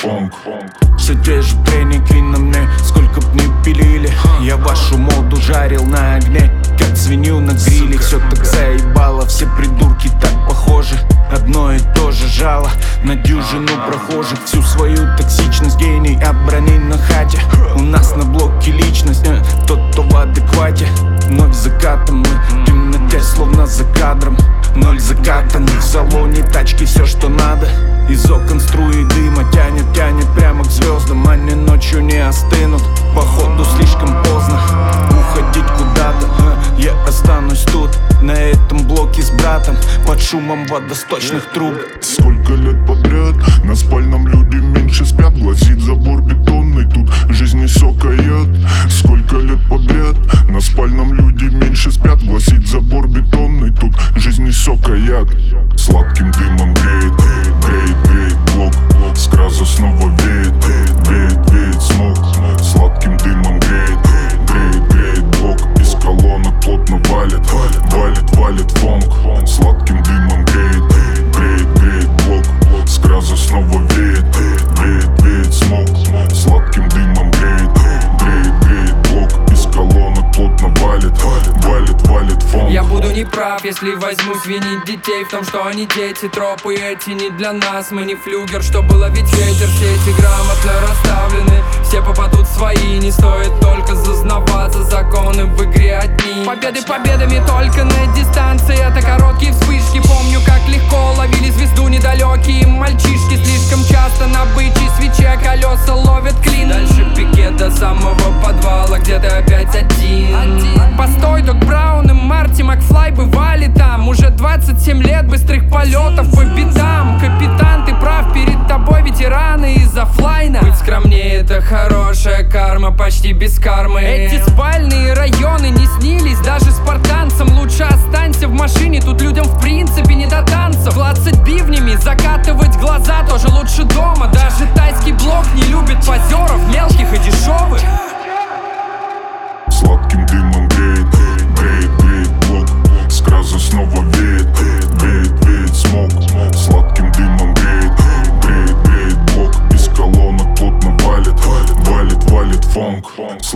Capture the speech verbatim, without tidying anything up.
фонк. Все те же пряники на мне, сколько б не пилили. Я вашу моду жарил на огне, как свинью на гриле. Все так заебало, все придурки так похожи. Одно и то же жало на дюжину прохожих. Всю свою токсичность гений обронил на хате. У нас на блоке личность, э, тот, кто в адеквате. Ноль закатом, мы в темноте, словно за кадром. Ноль закатанных в салоне тачки, все что надо. Из окон струи дыма тянет, тянет прямо к звездам. Они ночью не остынут, походу слишком поздно уходить куда-то. Я останусь тут, на этом блоке с братом, под шумом водосточных труб. Сколько лет подряд на спальном люди меньше спят. Гласит забор бетонный, тут жизнь не сока яд. Сколько лет подряд на спальном люди меньше спят. Гласит забор бетонный, тут жизнь не сока яд. Сладким дымом греет, греет, греет блок. С краза снова веет, веет, веет смог. Сладким дымом греет, греет, греет блок. Из колонок плотно валит, валит, валит фонк. Сладким дымом греет, греет, греет блок. С краза снова веет, веет, веет смог. Сладким дымом греет, греет, греет блок. Из колонок плотно валит, валит, валит фонк. Я буду неправ, если возьмусь винить детей в том, что они дети. Тропы эти не для нас, мы не флюгер, что было ведь ветер. Все эти грамотно расставлены, все попадут в свои. Не стоит только зазнаваться, законы в игре одни. Победы победами только на дистанции, это короткие вспышки. Помню, как легко ловили звезду недалекие мальчишки. Слишком часто на бычьей свече колеса ловят клин. Дальше пикет до самого подвала, где ты опять один, один. Постой, Док Браун и Марти Макфлай бывали там. Уже двадцать семь лет быстрых полетов по битам. Капитан, ты прав, перед тобой ветераны из оффлайна. Быть скромнее — это хорошая карма, почти без кармы. Эти спальные районы не снились даже спартанцам. Лучше останься в машине, тут людям в принципе не до танцев. Клацать бивнями, закатывать глаза тоже лучше дома. Даже тайский блок не любит позеров, мелких и дешевых. Сладким дымом греет, греет, греет блок. С краза снова веет, веет, веет смог. Сладким дымом греет, греет, греет блок. Из колонок плотно валит, валит, валит фонк.